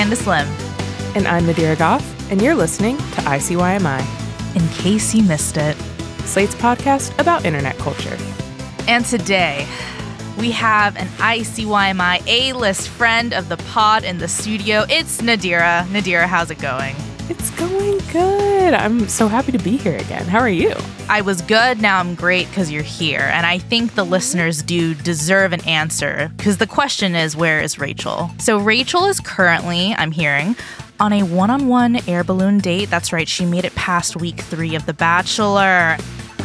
Candace Lim. And I'm Nadira Goff, and you're listening to ICYMI. In case you missed it. Slate's podcast about internet culture. And today, we have an ICYMI A-list friend of the pod in the studio. It's Nadira. Nadira, how's it going? It's going good. I'm so happy to be here again. How are you? I was good. Now I'm great because you're here. And I think the listeners do deserve an answer because the question is, where is Rachel? So Rachel is currently, I'm hearing, on a one-on-one air balloon date. That's right. She made it past week 3 of The Bachelor.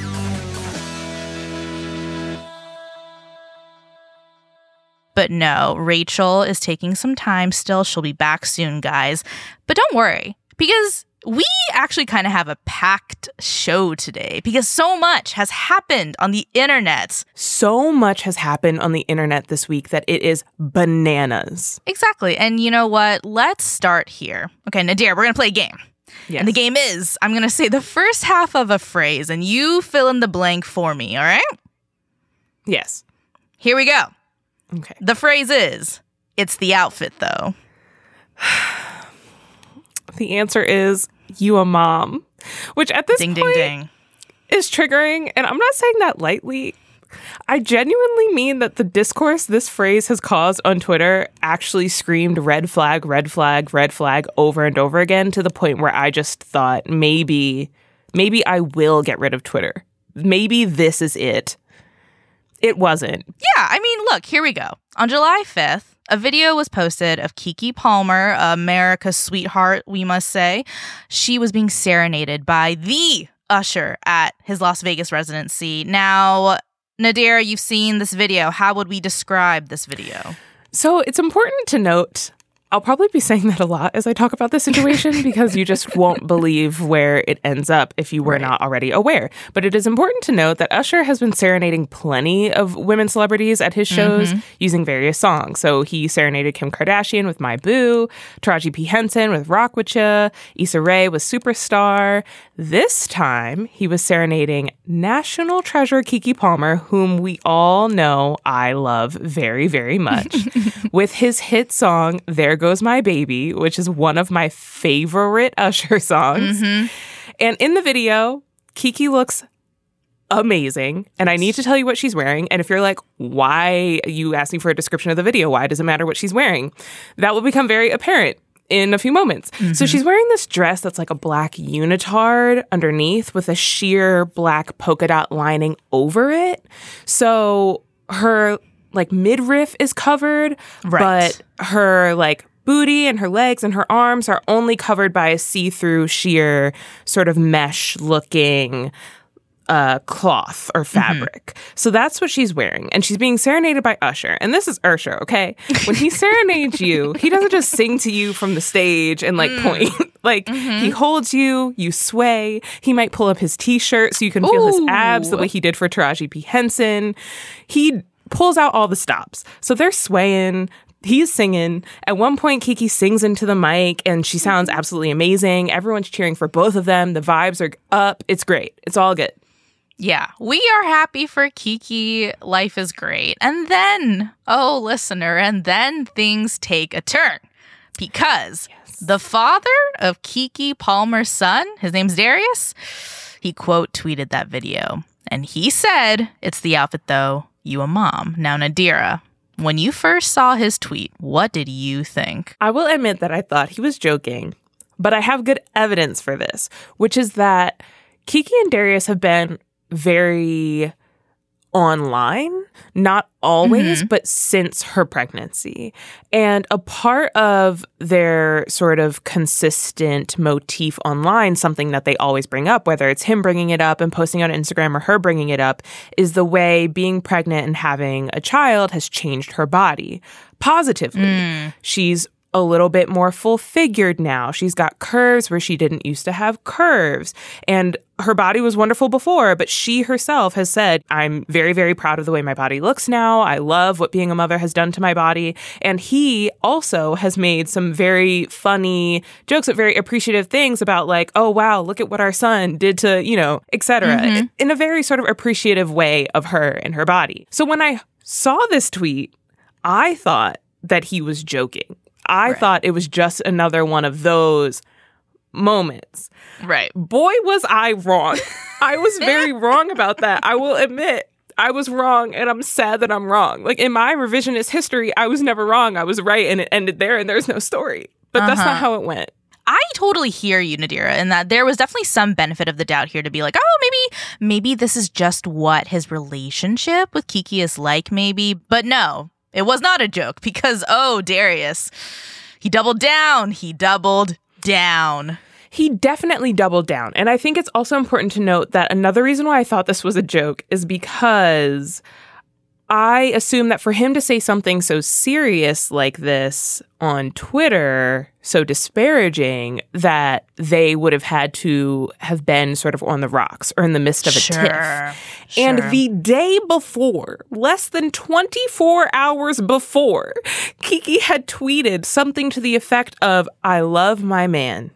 But no, Rachel is taking some time still. She'll be back soon, guys. But don't worry, because we actually kind of have a packed show today because so much has happened on the internet. So much has happened on the internet this week that it is bananas. Exactly. And you know what? Let's start here. Okay, Nadira, we're going to play a game. Yes. And the game is, I'm going to say the first half of a phrase and you fill in the blank for me, all right? Yes. Here we go. Okay. The phrase is, it's the outfit, though. The answer is, you a mom. Which at this point is triggering. And I'm not saying that lightly. I genuinely mean that the discourse this phrase has caused on Twitter actually screamed red flag, red flag, red flag over and over again to the point where I just thought maybe I will get rid of Twitter. Maybe this is it. It wasn't. Yeah, I mean, look, here we go. On July 5th, a video was posted of Keke Palmer, America's sweetheart, we must say. She was being serenaded by the Usher at his Las Vegas residency. Now, Nadira, you've seen this video. How would we describe this video? So it's important to note, I'll probably be saying that a lot as I talk about this situation because you just won't believe where it ends up if you were not already aware. But it is important to note that Usher has been serenading plenty of women celebrities at his shows using various songs. So he serenaded Kim Kardashian with My Boo, Taraji P. Henson with Rock With Ya, Issa Rae with Superstar. This time, he was serenading national treasure Keke Palmer, whom we all know I love very, very much, with his hit song, There Goes My Baby, which is one of my favorite Usher songs. And in the video, Keke looks amazing. And I need to tell you what she's wearing. And if you're like, why are you asking for a description of the video? Why does it matter what she's wearing? That will become very apparent in a few moments. So she's wearing this dress that's like a black unitard underneath with a sheer black polka dot lining over it. So her like midriff is covered, but her like booty and her legs and her arms are only covered by a see-through sheer sort of mesh looking cloth or fabric. So that's what she's wearing. And she's being serenaded by Usher. And this is Usher, okay? When he serenades you, he doesn't just sing to you from the stage and like point. Like he holds you, you sway. He might pull up his t-shirt so you can feel his abs the way he did for Taraji P. Henson. He pulls out all the stops. So they're swaying. He's singing. At one point, Keke sings into the mic and she sounds absolutely amazing. Everyone's cheering for both of them. The vibes are up. It's great. It's all good. Yeah, we are happy for Keke. Life is great. And then, oh, listener, and then things take a turn because the father of Keke Palmer's son, his name's Darius, he quote tweeted that video. And he said, it's the outfit though, you a mom. Now, Nadira, when you first saw his tweet, what did you think? I will admit that I thought he was joking, but I have good evidence for this, which is that Keke and Darius have been very online, not always, but since her pregnancy. And a part of their sort of consistent motif online, something that they always bring up, whether it's him bringing it up and posting on Instagram or her bringing it up, is the way being pregnant and having a child has changed her body positively. She's a little bit more full-figured now. She's got curves where she didn't used to have curves. And her body was wonderful before, but she herself has said, I'm very, very proud of the way my body looks now. I love what being a mother has done to my body. And he also has made some very funny jokes, but very appreciative things about like, oh, wow, look at what our son did to, you know, et cetera, in a very sort of appreciative way of her and her body. So when I saw this tweet, I thought that he was joking. I thought it was just another one of those moments. Right. Boy, was I wrong. I was very wrong about that. I will admit. I was wrong, and I'm sad that I'm wrong. Like, in my revisionist history, I was never wrong. I was right, and it ended there, and there's no story. But that's not how it went. I totally hear you, Nadira, in that there was definitely some benefit of the doubt here to be like, oh, maybe this is just what his relationship with Kiki is like, maybe. But no, it was not a joke because, Darius, he doubled down. He doubled down. He definitely doubled down. And I think it's also important to note that another reason why I thought this was a joke is because I assume that for him to say something so serious like this on Twitter, so disparaging, that they would have had to have been sort of on the rocks or in the midst of a tiff. And the day before, less than 24 hours before, Kiki had tweeted something to the effect of, "I love my man."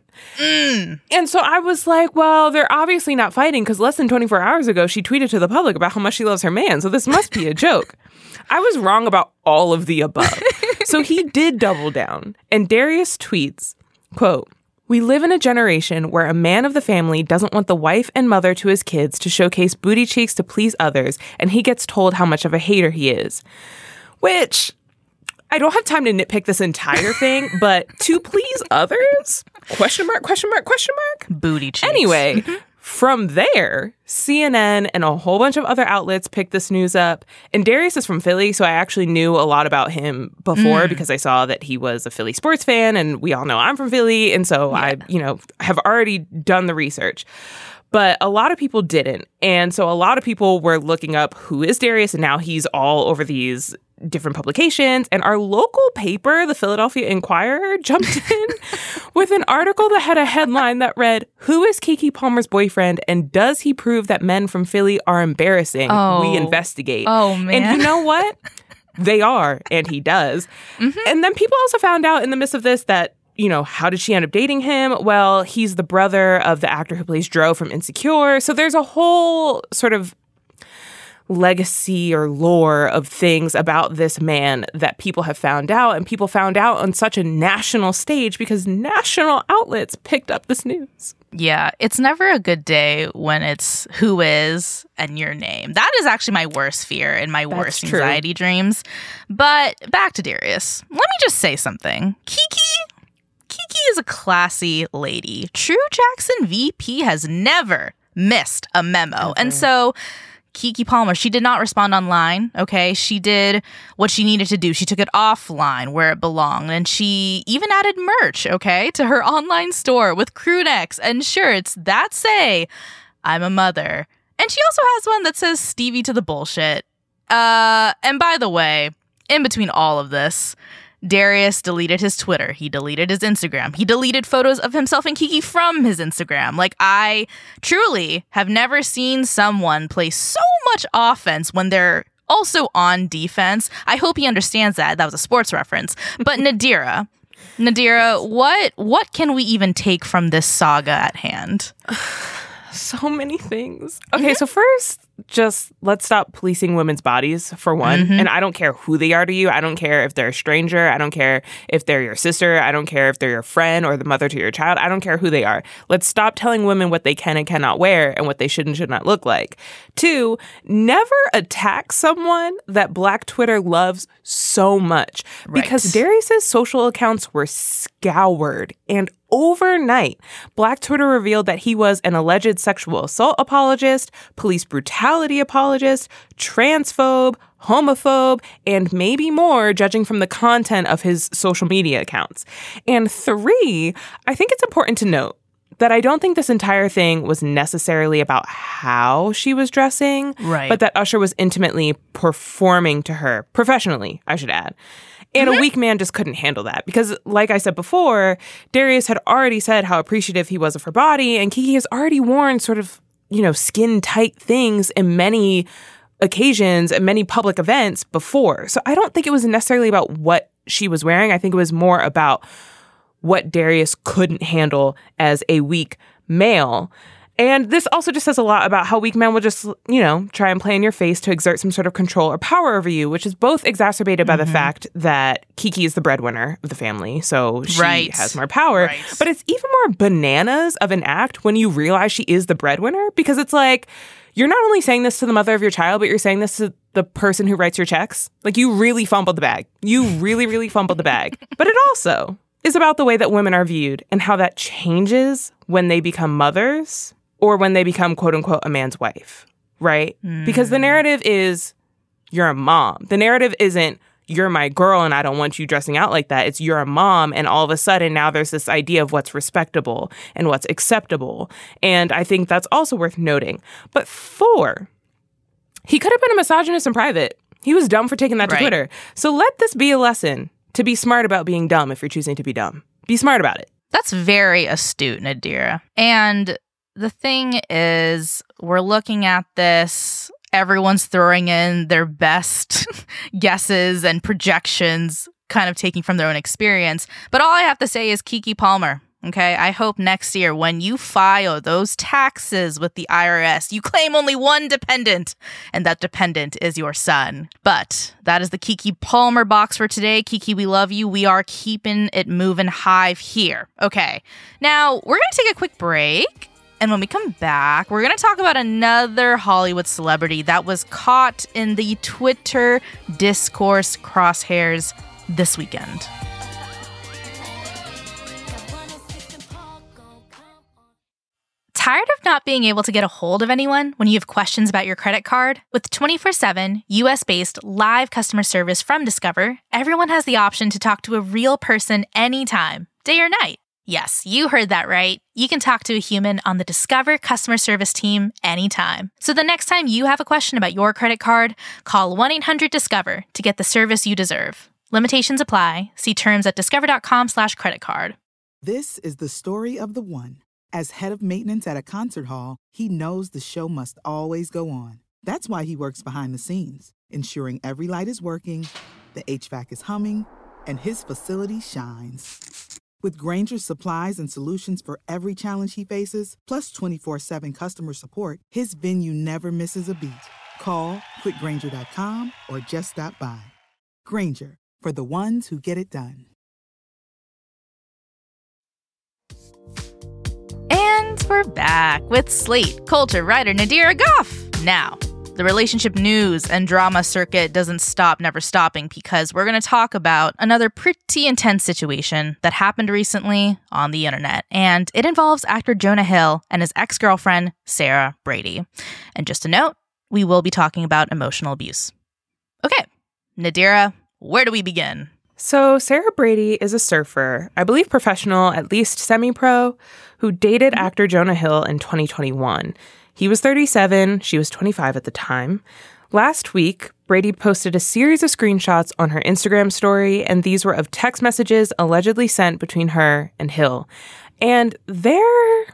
And so I was like, well, they're obviously not fighting because less than 24 hours ago, she tweeted to the public about how much she loves her man. So this must be a joke. I was wrong about all of the above. So he did double down. And Darius tweets, quote, "We live in a generation where a man of the family doesn't want the wife and mother to his kids to showcase booty cheeks to please others, and he gets told how much of a hater he is." Which, I don't have time to nitpick this entire thing, but to please others? Question mark, question mark, question mark? Booty cheeks. Anyway, from there, CNN and a whole bunch of other outlets picked this news up. And Darius is from Philly, so I actually knew a lot about him before because I saw that he was a Philly sports fan, and we all know I'm from Philly, and so I, have already done the research. But a lot of people didn't. And so a lot of people were looking up who is Darius, and now he's all over these different publications. And our local paper, the Philadelphia Inquirer, jumped in with an article that had a headline that read, "Who is Keke Palmer's boyfriend, and does he prove that men from Philly are embarrassing? We investigate." Oh, man. And you know what? They are, and he does. And then people also found out in the midst of this that, how did she end up dating him? Well, he's the brother of the actor who plays Dro from Insecure. So there's a whole sort of legacy or lore of things about this man that people have found out, and people found out on such a national stage because national outlets picked up this news. Yeah, it's never a good day when it's who is and your name. That is actually my worst fear and my worst anxiety dreams. But back to Darius. Let me just say something. Kiki is a classy lady. True Jackson VP has never missed a memo. Ever. And so Keke Palmer, she did not respond online, okay? She did what she needed to do. She took it offline where it belonged, and she even added merch, okay, to her online store with crew necks and shirts that say, "I'm a mother." And she also has one that says Stevie to the bullshit. And by the way, in between all of this, Darius deleted his Twitter. He deleted his Instagram. He deleted photos of himself and Kiki from his Instagram. Like, I truly have never seen someone play so much offense when they're also on defense. I hope he understands that. That was a sports reference. But Nadira, what can we even take from this saga at hand? So many things. Okay, so first, just let's stop policing women's bodies, for one. And I don't care who they are to you. I don't care if they're a stranger. I don't care if they're your sister. I don't care if they're your friend or the mother to your child. I don't care who they are. Let's stop telling women what they can and cannot wear and what they should and should not look like. 2, never attack someone that Black Twitter loves so much. Right. Because Darius's social accounts were scoured, and overnight, Black Twitter revealed that he was an alleged sexual assault apologist, police brutality apologist, transphobe, homophobe, and maybe more, judging from the content of his social media accounts. And 3, I think it's important to note that I don't think this entire thing was necessarily about how she was dressing, right, but that Usher was intimately performing to her, professionally, I should add. And a weak man just couldn't handle that because, like I said before, Darius had already said how appreciative he was of her body, and Keke has already worn sort of, skin-tight things in many occasions and many public events before. So I don't think it was necessarily about what she was wearing. I think it was more about what Darius couldn't handle as a weak male. And this also just says a lot about how weak men will just, try and play in your face to exert some sort of control or power over you, which is both exacerbated by the fact that Kiki is the breadwinner of the family, so she has more power. Right. But it's even more bananas of an act when you realize she is the breadwinner, because it's like, you're not only saying this to the mother of your child, but you're saying this to the person who writes your checks. Like, you really fumbled the bag. You really, really fumbled the bag. But it also is about the way that women are viewed and how that changes when they become mothers or when they become, quote unquote, a man's wife, right? Because the narrative is, you're a mom. The narrative isn't, you're my girl and I don't want you dressing out like that. It's, you're a mom, and all of a sudden now there's this idea of what's respectable and what's acceptable. And I think that's also worth noting. But 4, he could have been a misogynist in private. He was dumb for taking that to Twitter. So let this be a lesson to be smart about being dumb if you're choosing to be dumb. Be smart about it. That's very astute, Nadira. And the thing is, we're looking at this, everyone's throwing in their best guesses and projections, kind of taking from their own experience. But all I have to say is Keke Palmer. Okay, I hope next year when you file those taxes with the IRS, you claim only one dependent, and that dependent is your son. But that is the Keke Palmer box for today. Keke, we love you. We are keeping it moving hive here. Okay, now we're going to take a quick break. And when we come back, we're going to talk about another Hollywood celebrity that was caught in the Twitter discourse crosshairs this weekend. Tired of not being able to get a hold of anyone when you have questions about your credit card? With 24/7 US-based live customer service from Discover, everyone has the option to talk to a real person anytime, day or night. Yes, you heard that right. You can talk to a human on the Discover customer service team anytime. So the next time you have a question about your credit card, call 1-800-DISCOVER to get the service you deserve. Limitations apply. See terms at discover.com/creditcard. This is the story of the one. As head of maintenance at a concert hall, he knows the show must always go on. That's why he works behind the scenes, ensuring every light is working, the HVAC is humming, and his facility shines. With Grainger's supplies and solutions for every challenge he faces, plus 24/7 customer support, his venue never misses a beat. Call quickgrainger.com or just stop by. Grainger, for the ones who get it done. And we're back with Slate culture writer Nadira Goff. Now, the relationship news and drama circuit doesn't stop, never stopping, because we're going to talk about another pretty intense situation that happened recently on the internet. And it involves actor Jonah Hill and his ex-girlfriend, Sarah Brady. And just a note, we will be talking about emotional abuse. Okay, Nadira, where do we begin? So Sarah Brady is a surfer, I believe professional, at least semi-pro, who dated actor Jonah Hill in 2021. He was 37, she was 25 at the time. Last week, Brady posted a series of screenshots on her Instagram story, and these were of text messages allegedly sent between her and Hill. And they're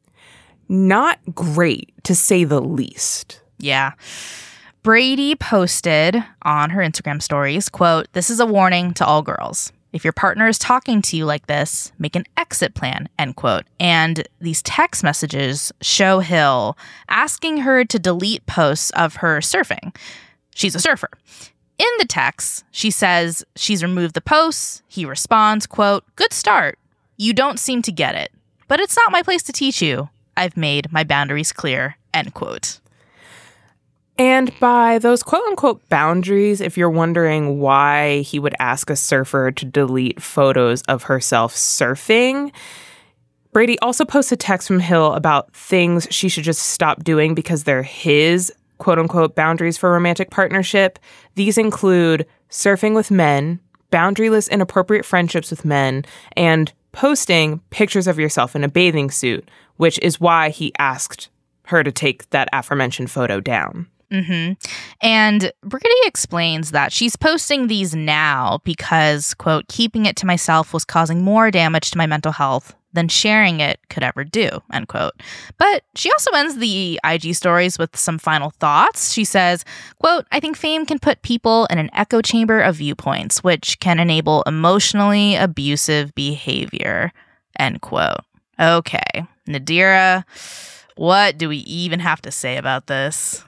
not great, to say the least. Yeah. Brady posted on her Instagram stories, quote, "This is a warning to all girls. If your partner is talking to you like this, make an exit plan," end quote. And these text messages show Hill asking her to delete posts of her surfing. She's a surfer. In the text, she says she's removed the posts. He responds, quote, "Good start. You don't seem to get it, but it's not my place to teach you. I've made my boundaries clear," end quote. And by those quote-unquote boundaries, if you're wondering why he would ask a surfer to delete photos of herself surfing, Brady also posts a text from Hill about things she should just stop doing because they're his quote-unquote boundaries for romantic partnership. These include surfing with men, boundaryless inappropriate friendships with men, and posting pictures of yourself in a bathing suit, which is why he asked her to take that aforementioned photo down. Mm-hmm. And Brady explains that she's posting these now because, quote, "keeping it to myself was causing more damage to my mental health than sharing it could ever do," end quote. But she also ends the IG stories with some final thoughts. She says, quote, "I think fame can put people in an echo chamber of viewpoints, which can enable emotionally abusive behavior," end quote. Okay, Nadira, What do we even have to say about this?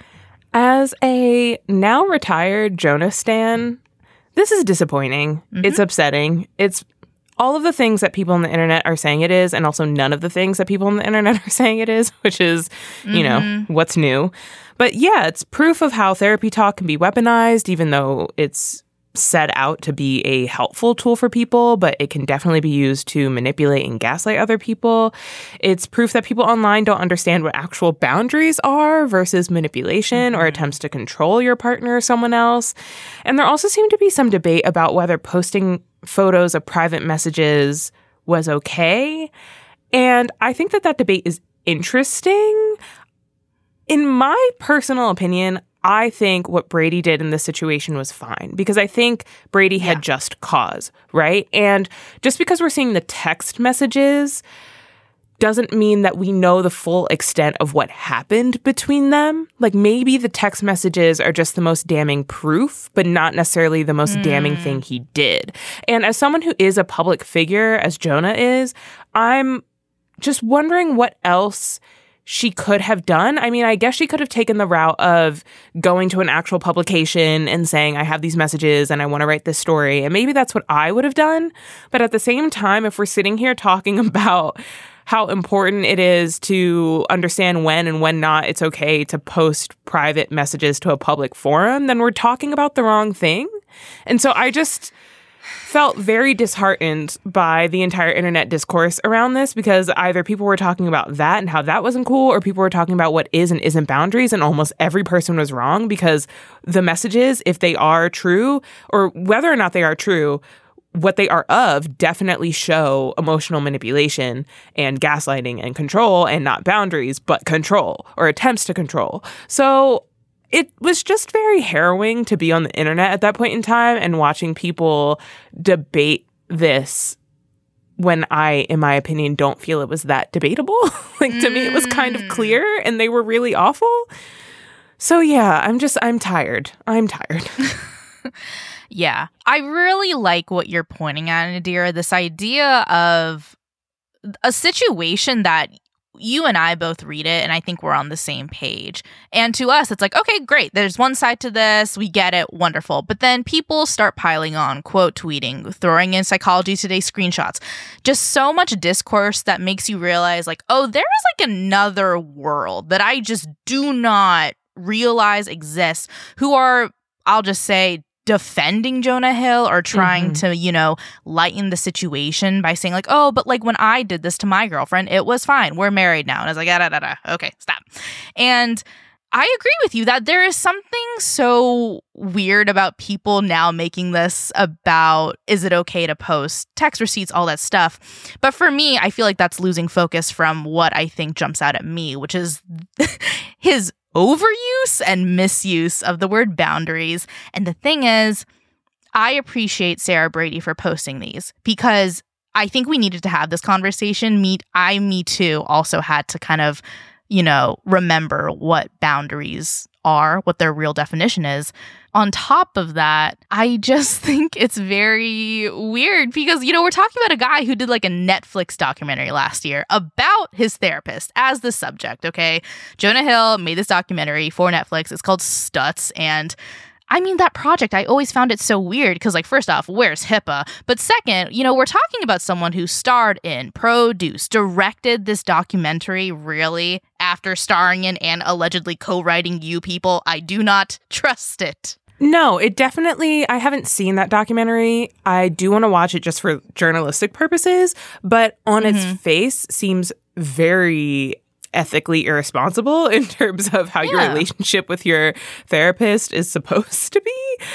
As a now retired Jonah stan, this is disappointing. Mm-hmm. It's upsetting. It's all of the things that people on the internet are saying it is, and also none of the things that people on the internet are saying it is, which is, you know, what's new. But yeah, it's proof of how therapy talk can be weaponized, even though it's set out to be a helpful tool for people, but it can definitely be used to manipulate and gaslight other people. It's proof that people online don't understand what actual boundaries are versus manipulation or attempts to control your partner or someone else. And there also seemed to be some debate about whether posting photos of private messages was okay. And I think that debate is interesting. In my personal opinion, I think what Brady did in this situation was fine because I think Brady had just cause, right? And just because we're seeing the text messages doesn't mean that we know the full extent of what happened between them. Like maybe the text messages are just the most damning proof, but not necessarily the most damning thing he did. And as someone who is a public figure, as Jonah is, I'm just wondering what else she could have done. I mean, I guess she could have taken the route of going to an actual publication and saying, I have these messages and I want to write this story. And maybe that's what I would have done. But at the same time, if we're sitting here talking about how important it is to understand when and when not it's okay to post private messages to a public forum, then we're talking about the wrong thing. And so I just felt very disheartened by the entire internet discourse around this because either people were talking about that and how that wasn't cool, or people were talking about what is and isn't boundaries, and almost every person was wrong because the messages, if they are true, or whether or not they are true, what they are of definitely show emotional manipulation and gaslighting and control, and not boundaries, but control or attempts to control. So it was just very harrowing to be on the internet at that point in time and watching people debate this when I, in my opinion, don't feel it was that debatable. Like, to me, it was kind of clear and they were really awful. So yeah, I'm tired. I'm tired. Yeah. I really like what you're pointing at, Nadira, this idea of a situation that you and I both read it, and I think we're on the same page. And to us, it's like, okay, great. There's one side to this. We get it. Wonderful. But then people start piling on, quote tweeting, throwing in Psychology Today screenshots. Just so much discourse that makes you realize, like, oh, there is like another world that I just do not realize exists, who are, I'll just say, defending Jonah Hill or trying to, you know, lighten the situation by saying like, oh, but like when I did this to my girlfriend, it was fine. We're married now. And I was like, okay, stop. And I agree with you that there is something so weird about people now making this about, is it okay to post text receipts, all that stuff. But for me, I feel like that's losing focus from what I think jumps out at me, which is his overuse and misuse of the word boundaries. And the thing is, I appreciate Sarah Brady for posting these because I think we needed to have this conversation. Me too, also had to kind of, you know, remember what boundaries are, what their real definition is. On top of that, I just think it's very weird because, you know, we're talking about a guy who did like a Netflix documentary last year about his therapist as the subject, okay? Jonah Hill made this documentary for Netflix. It's called Stutz. And I mean, that project, I always found it so weird because, like, first off, where's HIPAA? But second, you know, we're talking about someone who starred in, produced, directed this documentary, really, after starring in and allegedly co-writing You People. I do not trust it. No, it definitely, I haven't seen that documentary. I do want to watch it just for journalistic purposes, but on its face seems very ethically irresponsible in terms of how your relationship with your therapist is supposed to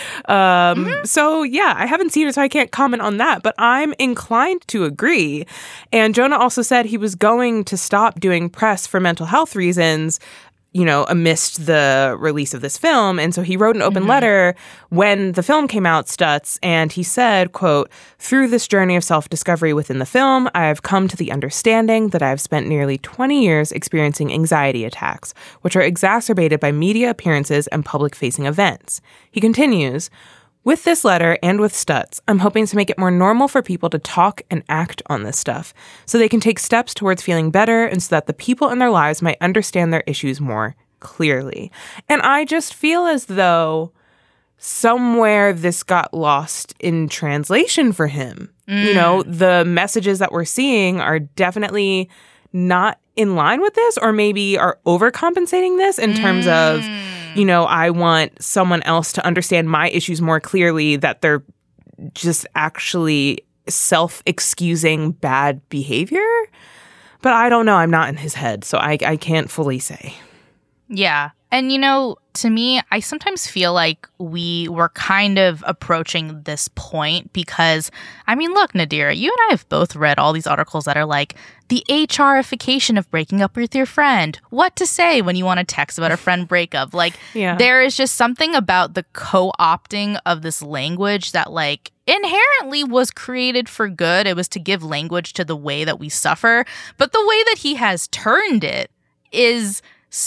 be. So yeah, I haven't seen it, so I can't comment on that, but I'm inclined to agree. And Jonah also said he was going to stop doing press for mental health reasons, you know, amidst the release of this film. And so he wrote an open letter when the film came out, Stutz, and he said, quote, "Through this journey of self-discovery within the film, I have come to the understanding that I have spent nearly 20 years experiencing anxiety attacks, which are exacerbated by media appearances and public-facing events." He continues, With this letter and with Stutz, I'm hoping to make it more normal for people to talk and act on this stuff so they can take steps towards feeling better and so that the people in their lives might understand their issues more clearly. And I just feel as though somewhere this got lost in translation for him. You know, the messages that we're seeing are definitely not in line with this, or maybe are overcompensating this in terms of, you know, I want someone else to understand my issues more clearly, that they're just actually self-excusing bad behavior. But I don't know. I'm not in his head, so I can't fully say. Yeah. And, you know, to me, I sometimes feel like we were kind of approaching this point because, I mean, look, Nadira, you and I have both read all these articles that are like the HRification of breaking up with your friend, what to say when you want to text about a friend breakup. Like, there is just something about the co-opting of this language that, like, inherently was created for good. It was to give language to the way that we suffer. But the way that he has turned it is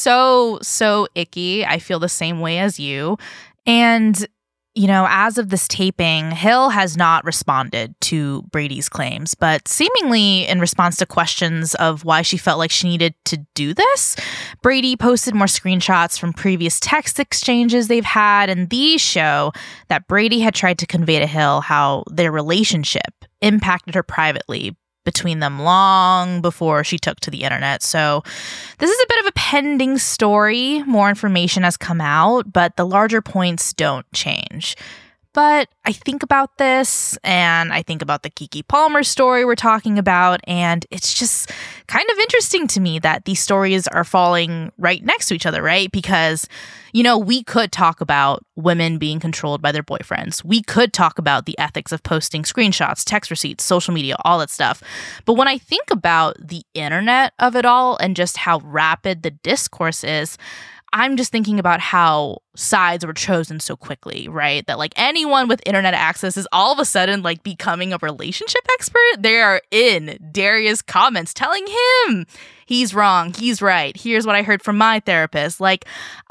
so icky. I feel the same way as you. And, you know, as of this taping, Hill has not responded to Brady's claims, but seemingly in response to questions of why she felt like she needed to do this, Brady posted more screenshots from previous text exchanges they've had, and these show that Brady had tried to convey to Hill how their relationship impacted her privately between them long before she took to the internet. So this is a bit of a pending story. More information has come out, but the larger points don't change. But I think about this, and I think about the Keke Palmer story we're talking about, and it's just kind of interesting to me that these stories are falling right next to each other, right? Because, you know, we could talk about women being controlled by their boyfriends. We could talk about the ethics of posting screenshots, text receipts, social media, all that stuff. But when I think about the internet of it all and just how rapid the discourse is, I'm just thinking about how sides were chosen so quickly, right? That like anyone with internet access is all of a sudden like becoming a relationship expert. They are in Darius' comments telling him he's wrong, he's right. Here's what I heard from my therapist. Like,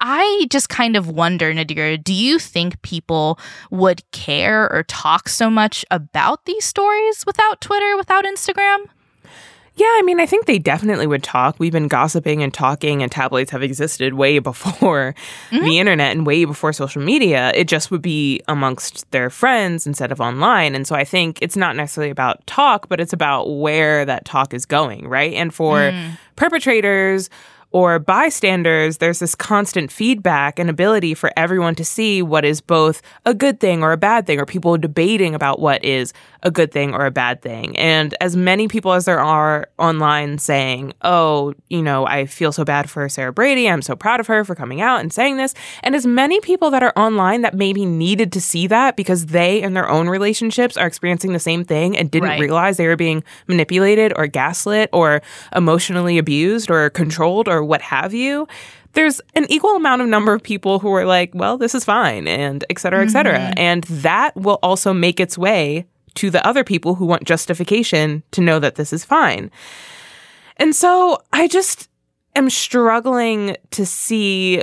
I just kind of wonder, Nadira, do you think people would care or talk so much about these stories without Twitter, without Instagram? Yeah, I mean, I think they definitely would talk. We've been gossiping and talking, and tabloids have existed way before the internet and way before social media. It just would be amongst their friends instead of online. And so I think it's not necessarily about talk, but it's about where that talk is going, right? And for perpetrators or bystanders, there's this constant feedback and ability for everyone to see what is both a good thing or a bad thing, or people debating about what is a good thing or a bad thing. And as many people as there are online saying, oh, you know, I feel so bad for Sarah Brady, I'm so proud of her for coming out and saying this, and as many people that are online that maybe needed to see that because they in their own relationships are experiencing the same thing and didn't realize they were being manipulated or gaslit or emotionally abused or controlled or what have you, there's an equal amount of number of people who are like, well, this is fine, and et cetera, et cetera. And that will also make its way to the other people who want justification to know that this is fine. And so I just am struggling to see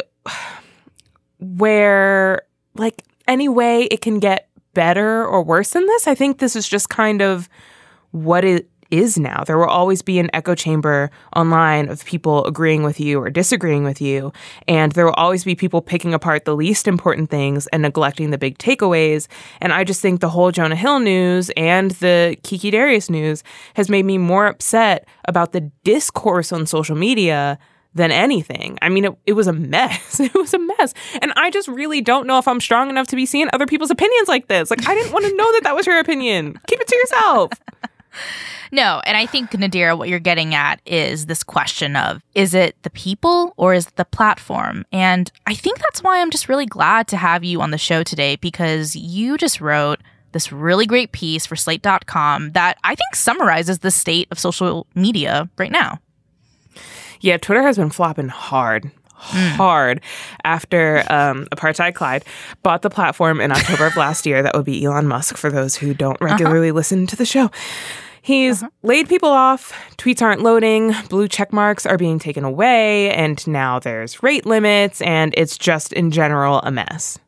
where, like, any way it can get better or worse than this. I think this is just kind of what it is now. There will always be an echo chamber online of people agreeing with you or disagreeing with you. And there will always be people picking apart the least important things and neglecting the big takeaways. And I just think the whole Jonah Hill news and the Keke Darius news has made me more upset about the discourse on social media than anything. I mean, it was a mess. It was a mess. And I just really don't know if I'm strong enough to be seeing other people's opinions like this. Like, I didn't want to know that that was your opinion. Keep it to yourself. No, and I think, Nadira, what you're getting at is this question of, is it the people or is it the platform? And I think that's why I'm just really glad to have you on the show today, because you just wrote this really great piece for Slate.com that I think summarizes the state of social media right now. Yeah, Twitter has been flopping hard after Apartheid Clyde bought the platform in October of last year. That would be Elon Musk, for those who don't regularly listen to the show. He's laid people off, tweets aren't loading, blue check marks are being taken away, and now there's rate limits, and it's just in general a mess.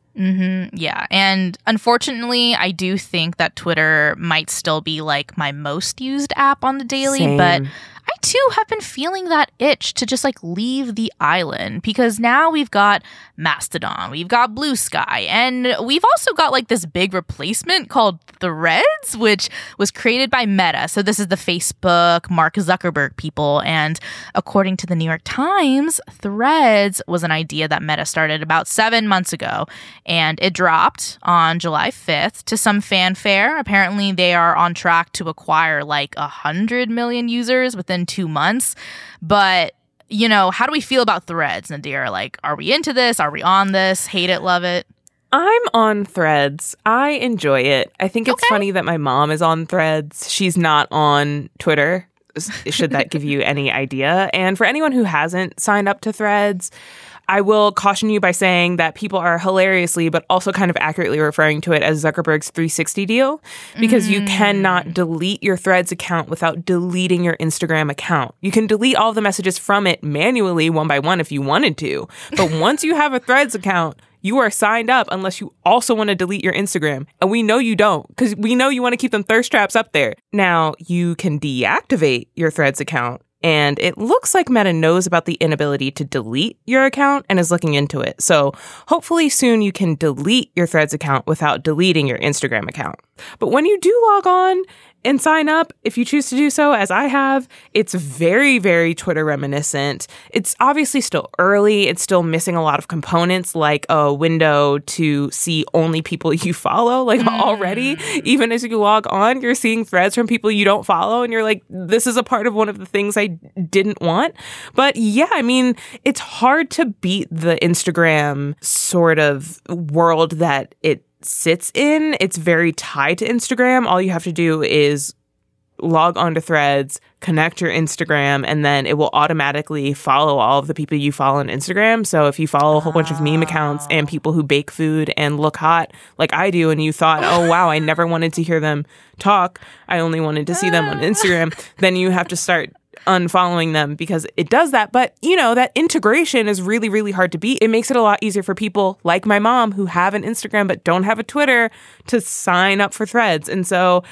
Yeah. And unfortunately, I do think that Twitter might still be like my most used app on the daily, Same. but I too have been feeling that itch to just like leave the island, because now we've got Mastodon, we've got Blue Sky, and we've also got like this big replacement called Threads, which was created by Meta. So this is the Facebook Mark Zuckerberg people. And according to the New York Times, Threads was an idea that Meta started about 7 months ago, and it dropped on July 5th to some fanfare. Apparently, they are on track to acquire like 100 million users within 2 months. But, you know, how do we feel about Threads, Nadir? Like, are we into this? Are we on this? Hate it, love it? I'm on Threads. I enjoy it. I think it's funny that my mom is on Threads. She's not on Twitter, should that give you any idea. And for anyone who hasn't signed up to Threads, I will caution you by saying that people are hilariously but also kind of accurately referring to it as Zuckerberg's 360 deal, because you cannot delete your Threads account without deleting your Instagram account. You can delete all of the messages from it manually one by one if you wanted to. But once you have a Threads account, you are signed up unless you also want to delete your Instagram. And we know you don't, because we know you want to keep them thirst traps up there. Now, you can deactivate your Threads account. And it looks like Meta knows about the inability to delete your account and is looking into it. So hopefully soon you can delete your Threads account without deleting your Instagram account. But when you do log on and sign up, if you choose to do so, as I have, it's very, very Twitter reminiscent. It's obviously still early. It's still missing a lot of components, like a window to see only people you follow. Like already, even as you log on, you're seeing threads from people you don't follow. And you're like, this is a part of one of the things I didn't want. But yeah, I mean, it's hard to beat the Instagram sort of world that it sits in. It's very tied to Instagram. All you have to do is log onto Threads, connect your Instagram, and then it will automatically follow all of the people you follow on Instagram. So if you follow a whole bunch of meme accounts and people who bake food and look hot like I do, and you thought, oh wow, I never wanted to hear them talk, I only wanted to see them on Instagram, then you have to start unfollowing them because it does that. But, you know, that integration is really, really hard to beat. It makes it a lot easier for people like my mom who have an Instagram but don't have a Twitter to sign up for Threads. And so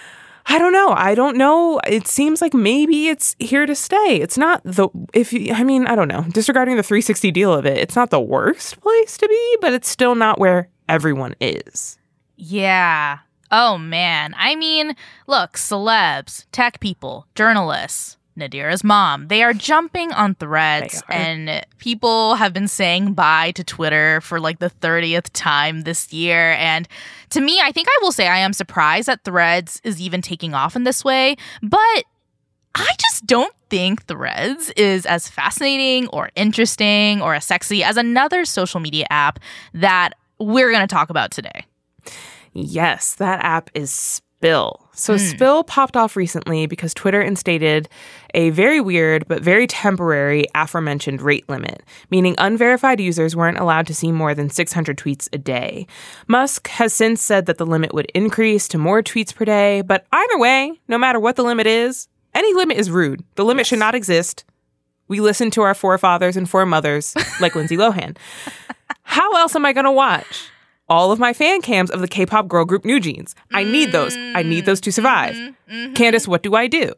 I don't know. It seems like maybe it's here to stay. It's not I don't know. Disregarding the 360 deal of it, it's not the worst place to be, but it's still not where everyone is. Yeah. Oh, man. I mean, look, celebs, tech people, journalists, Nadira's mom, they are jumping on Threads, and people have been saying bye to Twitter for like the 30th time this year. And to me, I think I will say I am surprised that Threads is even taking off in this way, but I just don't think Threads is as fascinating or interesting or as sexy as another social media app that we're going to talk about today. Yes, that app is Spill. So Spill popped off recently because Twitter instated a very weird but very temporary aforementioned rate limit, meaning unverified users weren't allowed to see more than 600 tweets a day. Musk has since said that the limit would increase to more tweets per day, but either way, no matter what the limit is, any limit is rude. The limit should not exist. We listen to our forefathers and foremothers like Lindsay Lohan. How else am I going to watch all of my fan cams of the K-pop girl group New Jeans? I need those. I need those to survive. Candace, what do I do?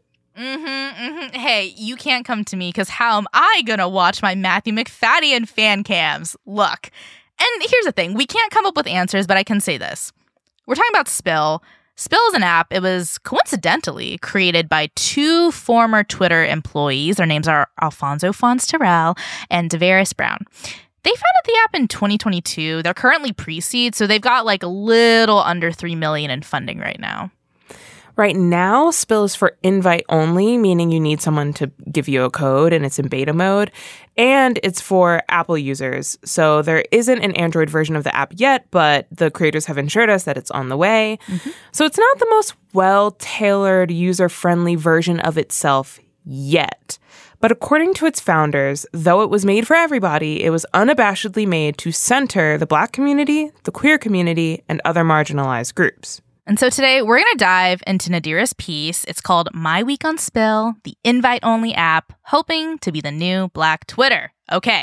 Hey, you can't come to me because how am I going to watch my Matthew McFadden fan cams? Look, and here's the thing. We can't come up with answers, but I can say this. We're talking about Spill. Spill is an app. It was coincidentally created by two former Twitter employees. Their names are Alfonso Fons Terrell and Davaris Brown. They founded the app in 2022. They're currently pre-seed, so they've got like a little under $3 million in funding right now. Right now, Spill is for invite only, meaning you need someone to give you a code and it's in beta mode. And it's for Apple users. So there isn't an Android version of the app yet, but the creators have assured us that it's on the way. So it's not the most well-tailored, user-friendly version of itself yet. But according to its founders, though it was made for everybody, it was unabashedly made to center the Black community, the queer community, and other marginalized groups. And so today we're going to dive into Nadira's piece. It's called My Week on Spill, the invite-only app, hoping to be the new Black Twitter. Okay,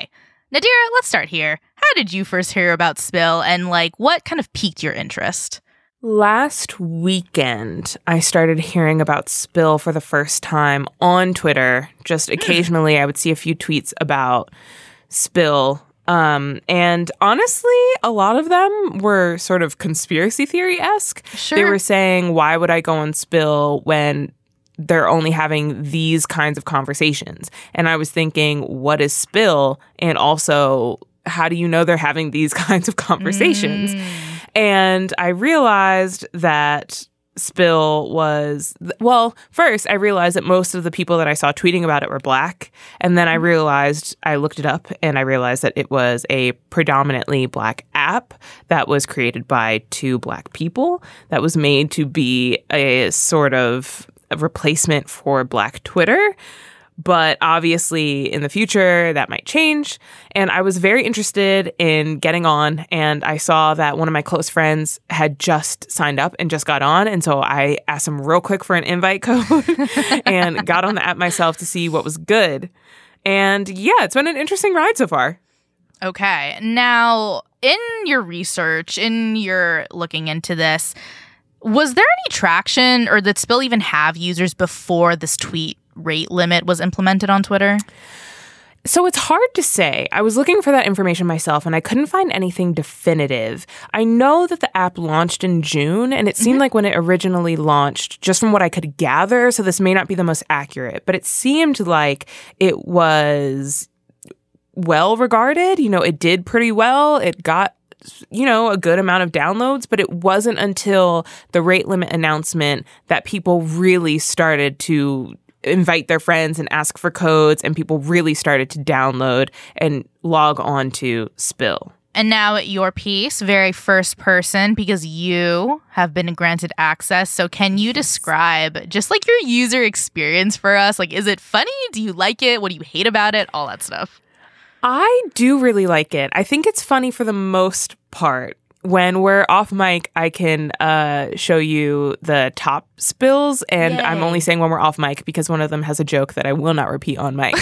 Nadira, let's start here. How did you first hear about Spill, and what kind of piqued your interest? Last weekend, I started hearing about Spill for the first time on Twitter. Just occasionally, I would see a few tweets about Spill. And honestly, a lot of them were sort of conspiracy theory-esque. Sure. They were saying, why would I go on Spill when they're only having these kinds of conversations? And I was thinking, what is Spill? And also, how do you know they're having these kinds of conversations? And I realized that Spill was, first I realized that most of the people that I saw tweeting about it were Black. And then I looked it up and I realized that it was a predominantly Black app that was created by two Black people that was made to be a sort of a replacement for Black Twitter. But obviously in the future that might change. And I was very interested in getting on, and I saw that one of my close friends had just signed up and just got on. And so I asked him real quick for an invite code and got on the app myself to see what was good. And yeah, it's been an interesting ride so far. Okay. Now, in your research, in your looking into this, was there any traction, or did Spill even have users before this tweet rate limit was implemented on Twitter? So it's hard to say. I was looking for that information myself and I couldn't find anything definitive. I know that the app launched in June, and it seemed like when it originally launched, just from what I could gather, so this may not be the most accurate, but it seemed like it was well regarded. It did pretty well. It got a good amount of downloads, but it wasn't until the rate limit announcement that people really started to invite their friends and ask for codes, and people really started to download and log on to Spill. And now at your piece, very first person, because you have been granted access. So can you describe just your user experience for us? Is it funny? Do you like it? What do you hate about it? All that stuff. I do really like it. I think it's funny for the most part. When we're off mic, I can show you the top spills, and Yay. I'm only saying when we're off mic because one of them has a joke that I will not repeat on mic.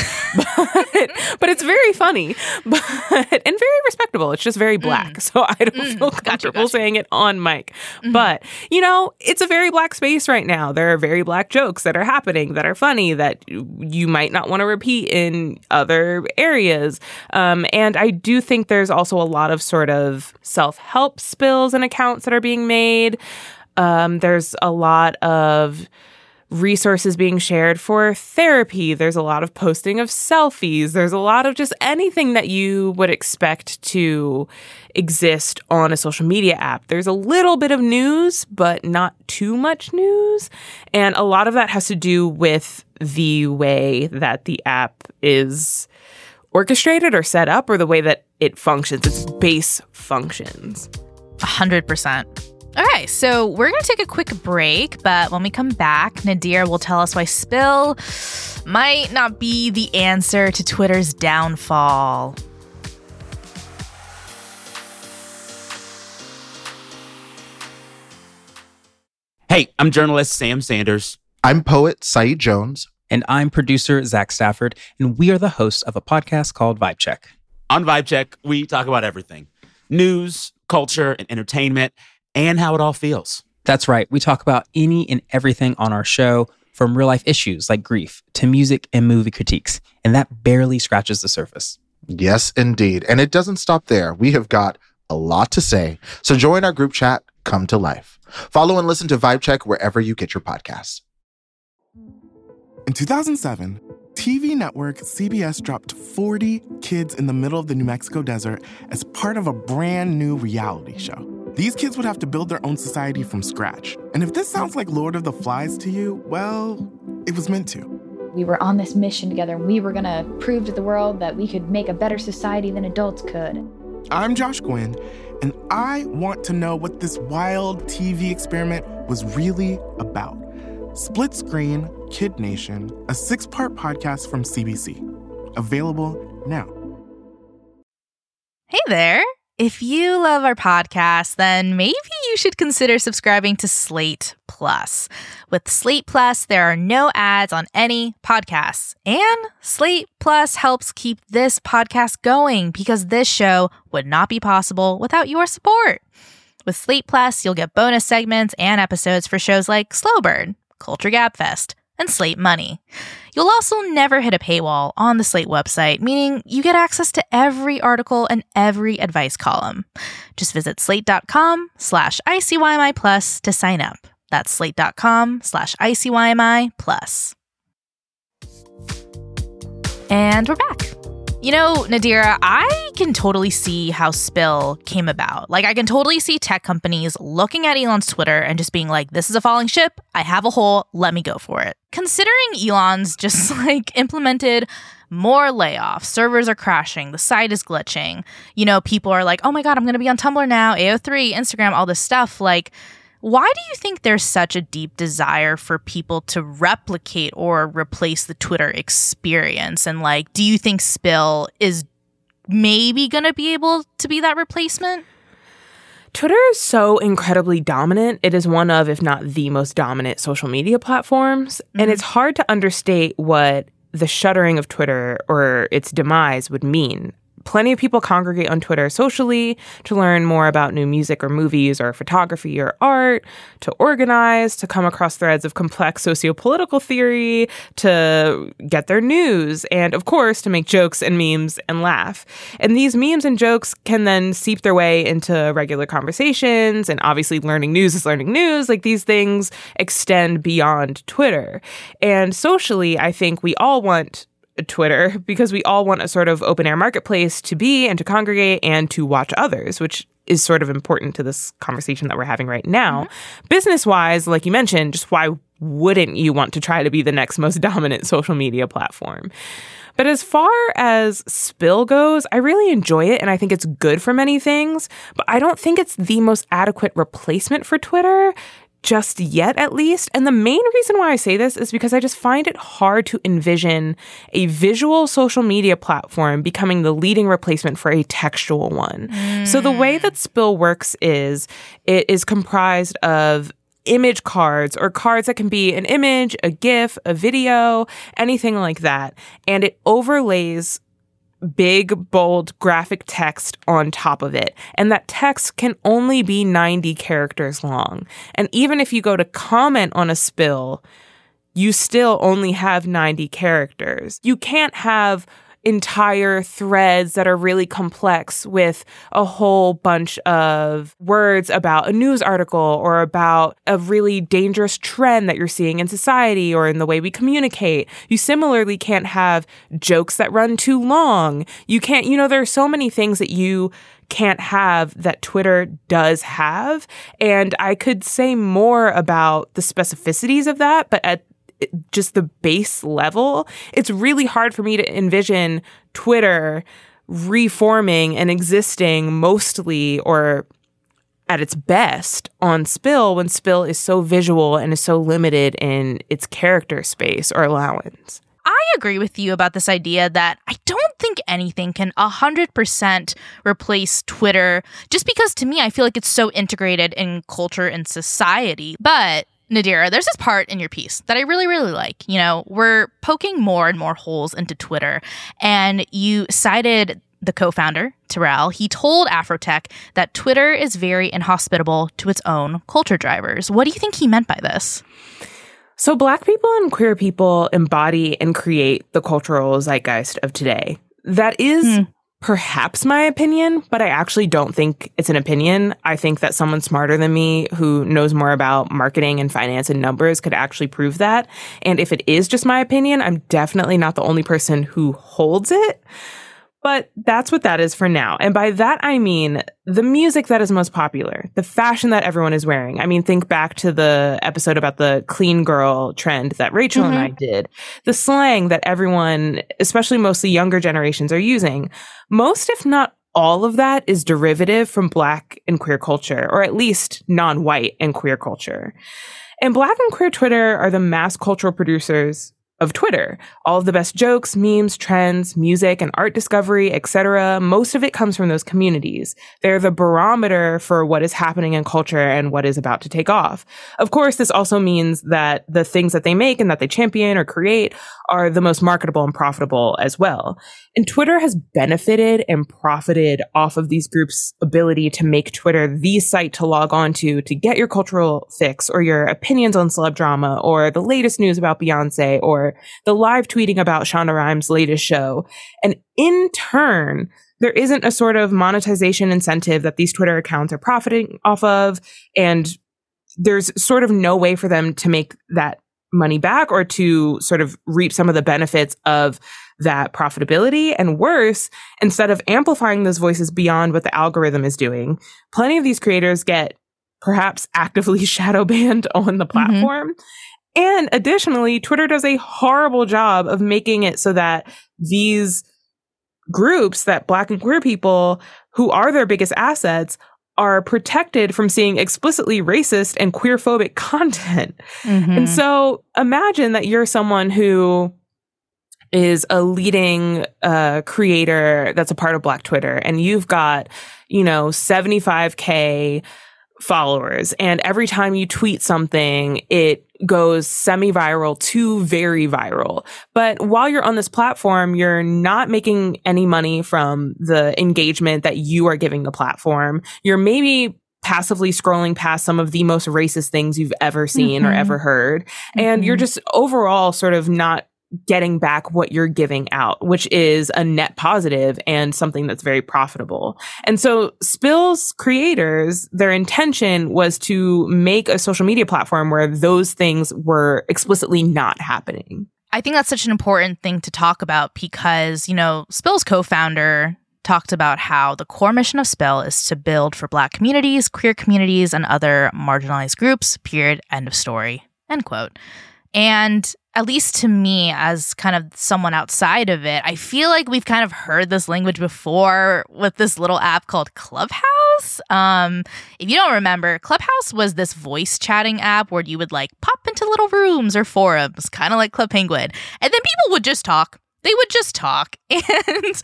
But it's very funny, and very respectable. It's just very Black, so I don't feel comfortable saying it on mic. But, it's a very Black space right now. There are very Black jokes that are happening that are funny that you might not want to repeat in other areas. And I do think there's also a lot of sort of self-help spills and accounts that are being made. There's a lot of resources being shared for therapy. There's a lot of posting of selfies. There's a lot of just anything that you would expect to exist on a social media app. There's a little bit of news, but not too much news. And a lot of that has to do with the way that the app is orchestrated or set up, or the way that it functions, its base functions. 100%. Okay, so we're going to take a quick break, but when we come back, Nadira will tell us why Spill might not be the answer to Twitter's downfall. Hey, I'm journalist Sam Sanders. I'm poet Saeed Jones. And I'm producer Zach Stafford, and we are the hosts of a podcast called Vibe Check. On Vibe Check, we talk about everything. News, culture, and entertainment, and how it all feels. That's right. We talk about any and everything on our show, from real-life issues like grief to music and movie critiques, and that barely scratches the surface. Yes, indeed. And it doesn't stop there. We have got a lot to say. So join our group chat, Come to Life. Follow and listen to Vibe Check wherever you get your podcasts. In 2007, TV network CBS dropped 40 kids in the middle of the New Mexico desert as part of a brand new reality show. These kids would have to build their own society from scratch. And if this sounds like Lord of the Flies to you, well, it was meant to. We were on this mission together, and we were going to prove to the world that we could make a better society than adults could. I'm Josh Gwynn, and I want to know what this wild TV experiment was really about. Split Screen, Kid Nation, a 6-part podcast from CBC. Available now. Hey there. If you love our podcast, then maybe you should consider subscribing to Slate Plus. With Slate Plus, there are no ads on any podcasts. And Slate Plus helps keep this podcast going because this show would not be possible without your support. With Slate Plus, you'll get bonus segments and episodes for shows like Slow Bird, Culture Gabfest, and Slate Money. You'll also never hit a paywall on the Slate website, meaning you get access to every article and every advice column. Just visit slate.com/ICYMI Plus to sign up. That's slate.com/ICYMI Plus. And we're back. You know, Nadira, I can totally see how Spill came about. Like, I can totally see tech companies looking at Elon's Twitter and just being like, this is a falling ship. I have a hole. Let me go for it. Considering Elon's just implemented more layoffs, servers are crashing, the site is glitching. You know, people are like, oh my God, I'm going to be on Tumblr now, AO3, Instagram, all this stuff. Like, why do you think there's such a deep desire for people to replicate or replace the Twitter experience? And do you think Spill is maybe going to be able to be that replacement? Twitter is so incredibly dominant. It is one of, if not the most dominant social media platforms. Mm-hmm. And it's hard to understate what the shuttering of Twitter or its demise would mean. Plenty of people congregate on Twitter socially to learn more about new music or movies or photography or art, to organize, to come across threads of complex sociopolitical theory, to get their news, and of course, to make jokes and memes and laugh. And these memes and jokes can then seep their way into regular conversations, and obviously learning news is learning news. These things extend beyond Twitter. And socially, I think we all want Twitter because we all want a sort of open air marketplace to be and to congregate and to watch others, which is sort of important to this conversation that we're having right now. Mm-hmm. Business wise, like you mentioned, just why wouldn't you want to try to be the next most dominant social media platform? But as far as Spill goes, I really enjoy it and I think it's good for many things, but I don't think it's the most adequate replacement for Twitter. Just yet, at least. And the main reason why I say this is because I just find it hard to envision a visual social media platform becoming the leading replacement for a textual one. So the way that Spill works is it is comprised of image cards or cards that can be an image, a GIF, a video, anything like that. And it overlays big, bold graphic text on top of it. And that text can only be 90 characters long. And even if you go to comment on a Spill, you still only have 90 characters. You can't have entire threads that are really complex with a whole bunch of words about a news article or about a really dangerous trend that you're seeing in society or in the way we communicate. You similarly can't have jokes that run too long. You can't, there are so many things that you can't have that Twitter does have. And I could say more about the specificities of that, but at just the base level, it's really hard for me to envision Twitter reforming and existing mostly or at its best on Spill when Spill is so visual and is so limited in its character space or allowance. I agree with you about this idea that I don't think anything can 100% replace Twitter, just because to me, I feel like it's so integrated in culture and society. But Nadira, there's this part in your piece that I really, really like. We're poking more and more holes into Twitter, and you cited the co-founder, Terrell. He told Afrotech that Twitter is very inhospitable to its own culture drivers. What do you think he meant by this? So Black people and queer people embody and create the cultural zeitgeist of today. That is perhaps my opinion, but I actually don't think it's an opinion. I think that someone smarter than me who knows more about marketing and finance and numbers could actually prove that. And if it is just my opinion, I'm definitely not the only person who holds it. But that's what that is for now. And by that, I mean the music that is most popular, the fashion that everyone is wearing. I mean, think back to the episode about the clean girl trend that Rachel and I did. The slang that everyone, especially mostly younger generations, are using. Most, if not all of that, is derivative from Black and queer culture, or at least non-white and queer culture. And Black and queer Twitter are the mass cultural producers of Twitter. All of the best jokes, memes, trends, music, and art discovery, etc. Most of it comes from those communities. They're the barometer for what is happening in culture and what is about to take off. Of course, this also means that the things that they make and that they champion or create are the most marketable and profitable as well. And Twitter has benefited and profited off of these groups' ability to make Twitter the site to log on to get your cultural fix or your opinions on celeb drama or the latest news about Beyonce or the live tweeting about Shonda Rhimes' latest show. And in turn, there isn't a sort of monetization incentive that these Twitter accounts are profiting off of. And there's sort of no way for them to make that money back or to sort of reap some of the benefits of that profitability. And worse, instead of amplifying those voices beyond what the algorithm is doing, plenty of these creators get perhaps actively shadow banned on the platform. And additionally, Twitter does a horrible job of making it so that these groups, that Black and queer people who are their biggest assets, are protected from seeing explicitly racist and queerphobic content. And so imagine that you're someone who is a leading creator that's a part of Black Twitter, and you've got, 75K followers. And every time you tweet something, it goes semi-viral to very viral. But while you're on this platform, you're not making any money from the engagement that you are giving the platform. You're maybe passively scrolling past some of the most racist things you've ever seen or ever heard. And you're just overall sort of not getting back what you're giving out, which is a net positive and something that's very profitable. And so Spill's creators, their intention was to make a social media platform where those things were explicitly not happening. I think that's such an important thing to talk about because, Spill's co-founder talked about how the core mission of Spill is to build for Black communities, queer communities, and other marginalized groups, period, end of story, end quote. And at least to me, as kind of someone outside of it, I feel like we've kind of heard this language before with this little app called Clubhouse. If you don't remember, Clubhouse was this voice chatting app where you would pop into little rooms or forums, kind of like Club Penguin, and then people would just talk. They would just talk. And,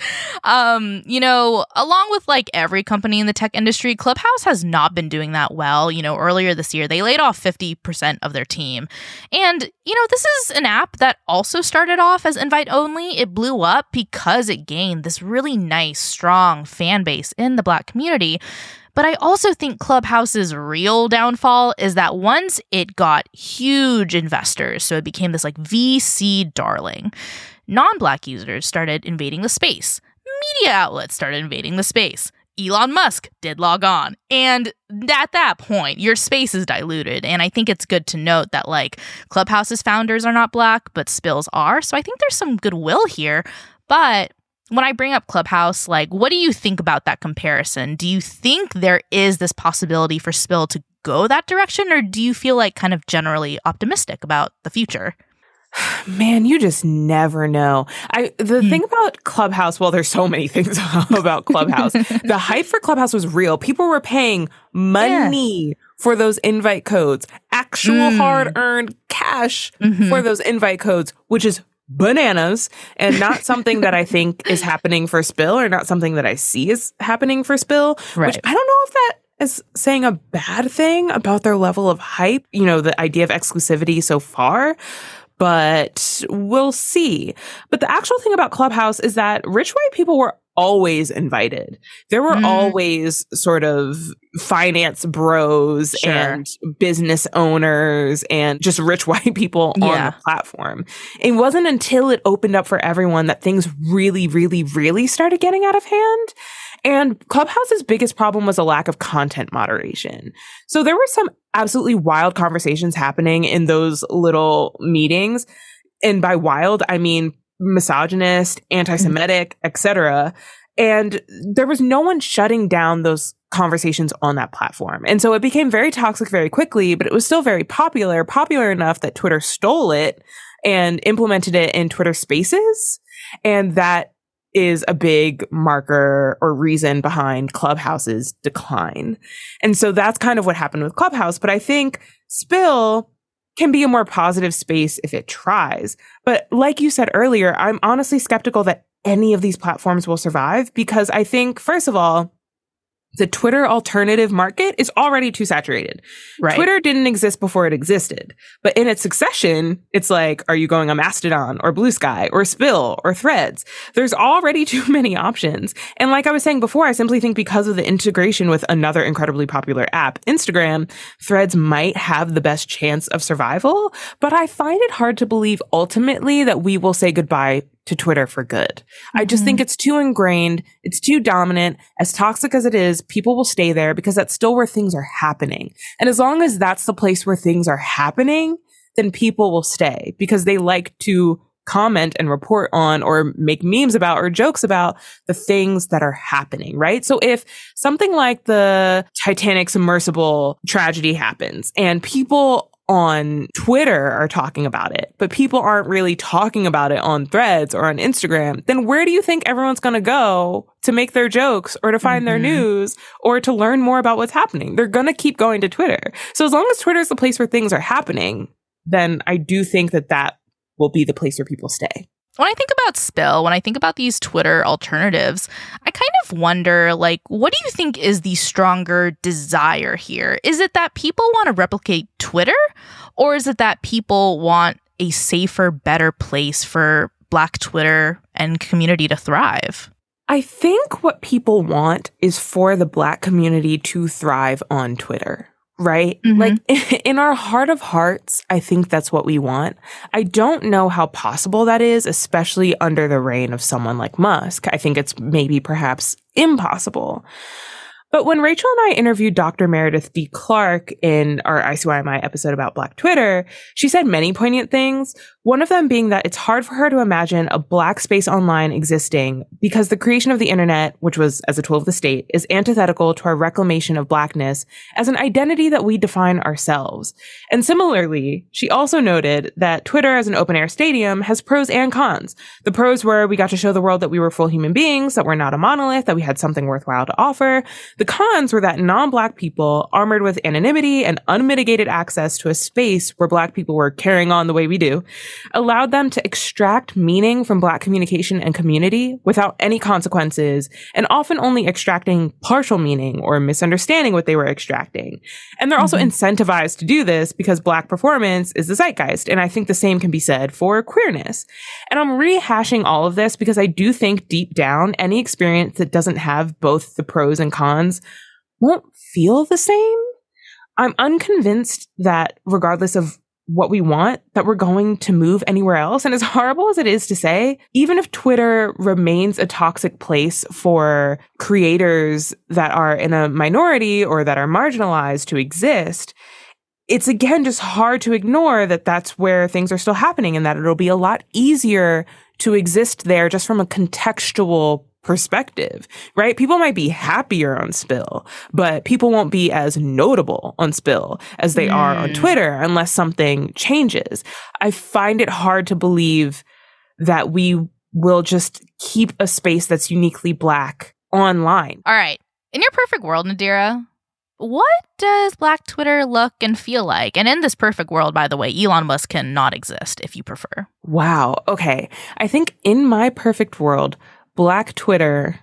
along with every company in the tech industry, Clubhouse has not been doing that well. Earlier this year, they laid off 50% of their team. And, this is an app that also started off as invite only. It blew up because it gained this really nice, strong fan base in the Black community. But I also think Clubhouse's real downfall is that once it got huge investors, so it became this VC darling, non-Black users started invading the space. Media outlets started invading the space. Elon Musk did log on. And at that point, your space is diluted. And I think it's good to note that Clubhouse's founders are not Black, but Spill's are. So I think there's some goodwill here. But when I bring up Clubhouse, what do you think about that comparison? Do you think there is this possibility for Spill to go that direction? Or do you feel kind of generally optimistic about the future? Man, you just never know. The thing about Clubhouse, well, there's so many things about Clubhouse. The hype for Clubhouse was real. People were paying money for those invite codes, actual hard-earned cash for those invite codes, which is bananas and not something that I think is happening for Spill or not something that I see is happening for Spill, which I don't know if that is saying a bad thing about their level of hype, the idea of exclusivity so far. But we'll see. But the actual thing about Clubhouse is that rich white people were always invited. There were always sort of finance bros and business owners and just rich white people on the platform. It wasn't until it opened up for everyone that things really, really, really started getting out of hand. And Clubhouse's biggest problem was a lack of content moderation. So there were some absolutely wild conversations happening in those little meetings. And by wild, I mean misogynist, anti-Semitic, etc. And there was no one shutting down those conversations on that platform. And so it became very toxic very quickly, but it was still very popular enough that Twitter stole it and implemented it in Twitter Spaces. And that is a big marker or reason behind Clubhouse's decline. And so that's kind of what happened with Clubhouse. But I think Spill can be a more positive space if it tries. But like you said earlier, I'm honestly skeptical that any of these platforms will survive because I think, first of all, the Twitter alternative market is already too saturated. Right. Twitter didn't exist before it existed. But in its succession, it's like, are you going on Mastodon or Blue Sky or Spill or Threads? There's already too many options. And like I was saying before, I simply think because of the integration with another incredibly popular app, Instagram, Threads might have the best chance of survival. But I find it hard to believe ultimately that we will say goodbye to Twitter for good. I just think it's too ingrained. It's too dominant. As toxic as it is, people will stay there because that's still where things are happening. And as long as that's the place where things are happening, then people will stay because they like to comment and report on or make memes about or jokes about the things that are happening, right? So if something like the Titanic submersible tragedy happens and people on Twitter are talking about it, but people aren't really talking about it on Threads or on Instagram, then where do you think everyone's going to go to make their jokes or to find their news or to learn more about what's happening? They're going to keep going to Twitter. So as long as Twitter is the place where things are happening, then I do think that that will be the place where people stay. When I think about Spill, when I think about these Twitter alternatives, I kind of wonder, like, what do you think is the stronger desire here? Is it that people want to replicate Twitter? Or is it that people want a safer, better place for Black Twitter and community to thrive? I think what people want is for the Black community to thrive on Twitter. Right? Like in our heart of hearts, I think that's what we want. I don't know how possible that is, especially under the reign of someone like Musk. I think it's maybe perhaps impossible. But when Rachel and I interviewed Dr. Meredith D. Clark in our ICYMI episode about Black Twitter, she said many poignant things. One of them being that it's hard for her to imagine a Black space online existing because the creation of the internet, which was as a tool of the state, is antithetical to our reclamation of Blackness as an identity that we define ourselves. And similarly, she also noted that Twitter as an open air stadium has pros and cons. The pros were we got to show the world that we were full human beings, that we're not a monolith, that we had something worthwhile to offer. The cons were that non-Black people, armored with anonymity and unmitigated access to a space where Black people were carrying on the way we do, allowed them to extract meaning from Black communication and community without any consequences, and often only extracting partial meaning or misunderstanding what they were extracting. And they're also incentivized to do this because Black performance is the zeitgeist. And I think the same can be said for queerness. And I'm rehashing all of this because I do think deep down, any experience that doesn't have both the pros and cons won't feel the same. I'm unconvinced that regardless of what we want, that we're going to move anywhere else. And as horrible as it is to say, even if Twitter remains a toxic place for creators that are in a minority or that are marginalized to exist, it's again just hard to ignore that that's where things are still happening and that it'll be a lot easier to exist there just from a contextual perspective, right? People might be happier on Spill, but people won't be as notable on Spill as they are on Twitter unless something changes. I find it hard to believe that we will just keep a space that's uniquely Black online. All right. In your perfect world, Nadira, what does Black Twitter look and feel like? And in this perfect world, by the way, Elon Musk cannot exist if you prefer. Wow. Okay. I think in my perfect world, Black Twitter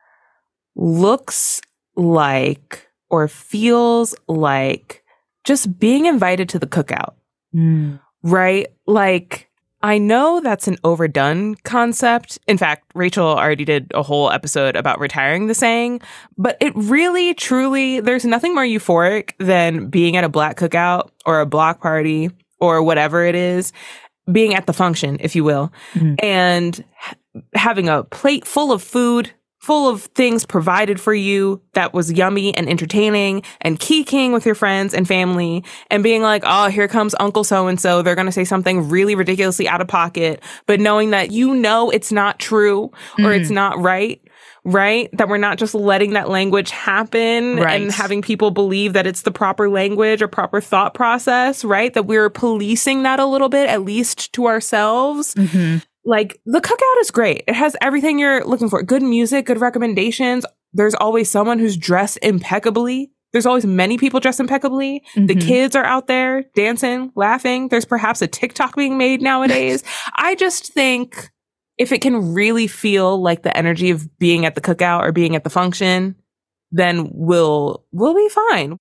looks like or feels like just being invited to the cookout, right? Like, I know that's an overdone concept. In fact, Rachel already did a whole episode about retiring the saying, but it really, truly, there's nothing more euphoric than being at a Black cookout or a block party or whatever it is, being at the function, if you will, and having a plate full of food, full of things provided for you that was yummy and entertaining, and kikiing with your friends and family and being like, oh, here comes Uncle so-and-so. They're going to say something really ridiculously out of pocket, but knowing that you know it's not true or it's not right? That we're not just letting that language happen and having people believe that it's the proper language or proper thought process, right? That we're policing that a little bit, at least to ourselves. Like, the cookout is great. It has everything you're looking for. Good music, good recommendations. There's always someone who's dressed impeccably There's always many people dressed impeccably. The kids are out there dancing, laughing. There's perhaps a TikTok being made nowadays. I just think if it can really feel like the energy of being at the cookout or being at the function, then we'll be fine.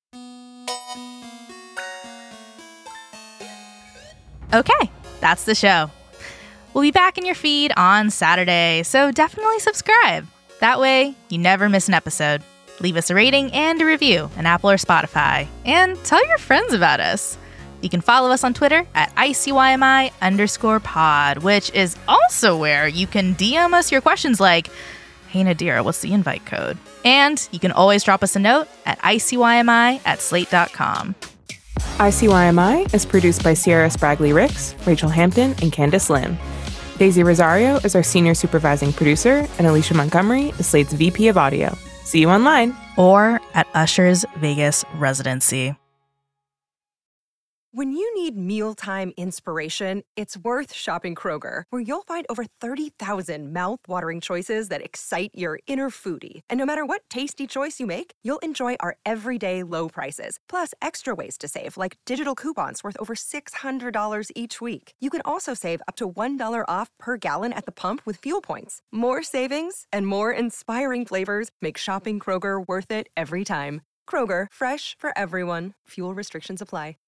Okay, that's the show. We'll be back in your feed on Saturday, so definitely subscribe. That way, you never miss an episode. Leave us a rating and a review on Apple or Spotify. And tell your friends about us. You can follow us on Twitter at ICYMI_pod, which is also where you can DM us your questions like, hey Nadira, what's the invite code? And you can always drop us a note at ICYMI@slate.com. ICYMI is produced by Sierra Spragley Ricks, Rachel Hampton, and Candace Lim. Daisy Rosario is our senior supervising producer, and Alicia Montgomery is Slate's VP of Audio. See you online. Or at Usher's Vegas residency. When you need mealtime inspiration, it's worth shopping Kroger, where you'll find over 30,000 mouth-watering choices that excite your inner foodie. And no matter what tasty choice you make, you'll enjoy our everyday low prices, plus extra ways to save, like digital coupons worth over $600 each week. You can also save up to $1 off per gallon at the pump with fuel points. More savings and more inspiring flavors make shopping Kroger worth it every time. Kroger, fresh for everyone. Fuel restrictions apply.